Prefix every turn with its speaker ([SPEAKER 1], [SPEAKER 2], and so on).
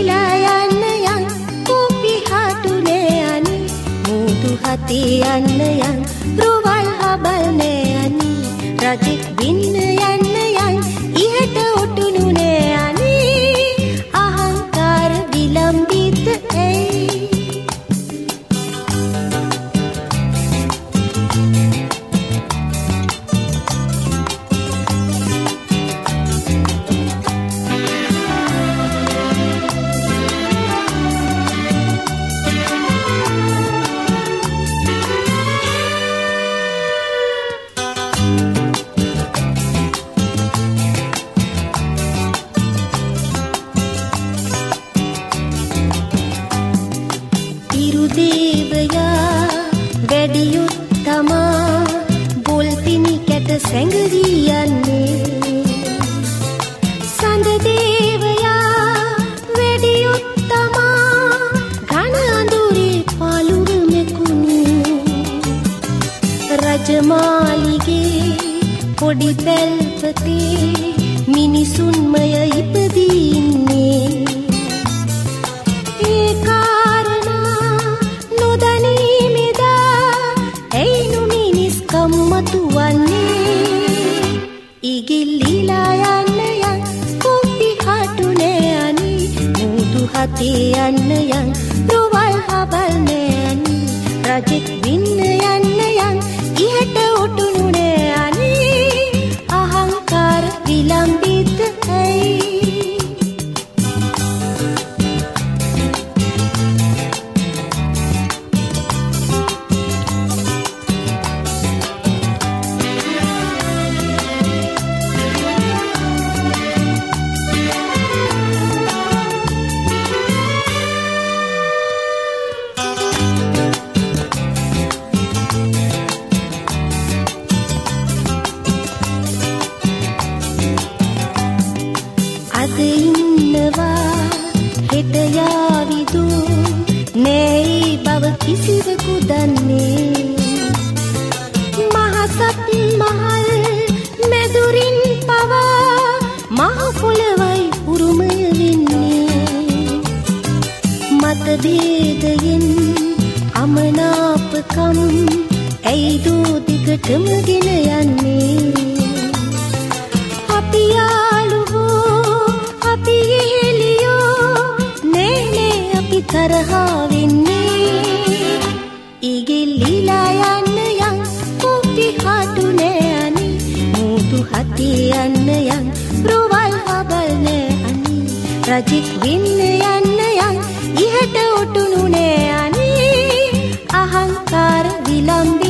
[SPEAKER 1] ලීලා යන්න යන් කුපි හටුනේ අනි මුතු හතේ යන්න යන් රුවල් හබල්නේ අනි රජෙක් වින්න යන්න යන් ඉහට ඔටුනුනේ අනි අහංකාර විලම්බිත ඇයි පොඩි පැල්පතේ මිනිසුන්මය ඉපදීන්නේ ඒ කාරණා නොදැනීමෙදා ඇයිනු මිනිස්කම් මතුවන්නේ ඉගිල්ලිලා යන්න යන් කුපි හටුනේ අනි මුතු හතේ යන්න යන් රුවල් හබල්නේ අනි රජෙක් වින්න යන්න යන් ඉහට ඔටුනුනේ අනි අහංකාර විලම්බිත ඇයි කිසිවෙකු දන්නේ මහසත් මහල් මැදුරින් පවා මහ පොළවයි උරුමය වෙන්නේ මතභේදයෙන් අමනාපකම් ඇයිදෝ දිගටම ගෙන යන්නේ අපි යාළුවෝ අපි යෙහෙලියෝ නේ අපි තරහා වෙන්නේ ඉගිල්ලිලා යන්න යන් කුපි හටුනේ අනි මුතු හතේ යන්න යන් රුවල් හබල්නේ අනි රජෙක් වින්න යන්න යන් ඉහට ඔටුනුනේ අනි අහංකාර විලම්බි